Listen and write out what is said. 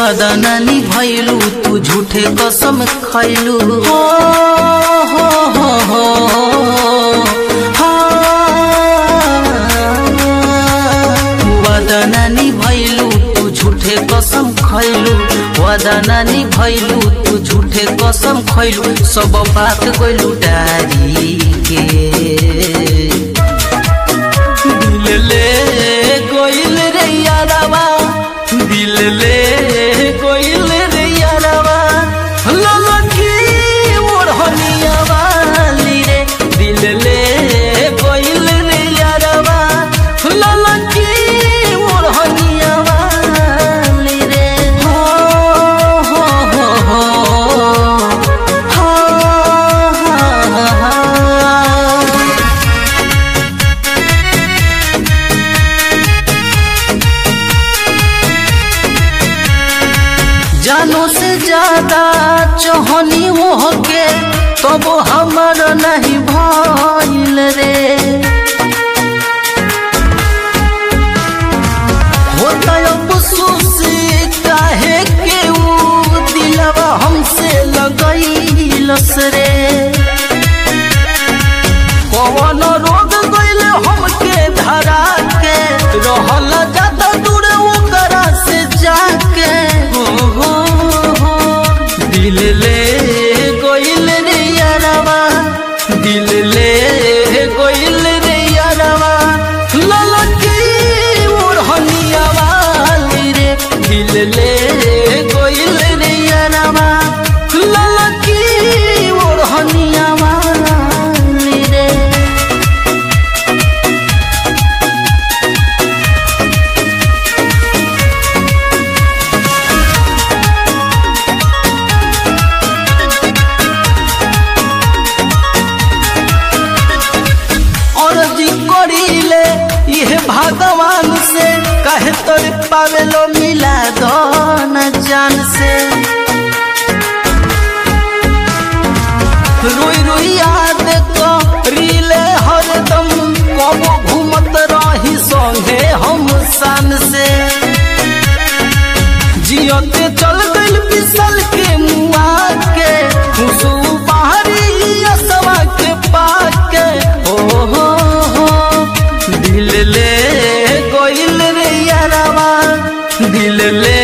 वादा नानी भैलू तू झूठे कसम खैलू हो वादा नानी भैलू तू झूठे कसम खैलू वादा नानी भैलू तू झूठे कसम खैलू सब बात गइलू डारी के दिल ले गइल रे यारवा दिल ले गइल रे यारवा ललकी मोरहनिया वाली रे दिल ले गइल रे यारवा ललकी मोरहनिया वाली रे हो जानो से ज्यादा चाहनी हो के तब हमार नहीं भइल रे होता अफसोस काहे के ऊ दिलवा हमसे लगइलस रे कौन रोग गइल हमके धरा के रहल ज्यादा दूर ओकरा से जाके दिल ले गइल रे यारवा दिल ले गइल रे यारवा ललकी मोरहनिया वाली रे दिल ले गइल रे यारवा ललकी मोरहनिया वाली रे करीले यह भगवान से कहे तोर पावेलो मिला दो न जान से रोई रोई याद करीले हरदम कबो घूमत रही संगे हम सन से जियते चल गइल पिसल के मुआ के खुशू बाहरी असवा के पाके हो दिल ले गइल रे यारवा दिल ले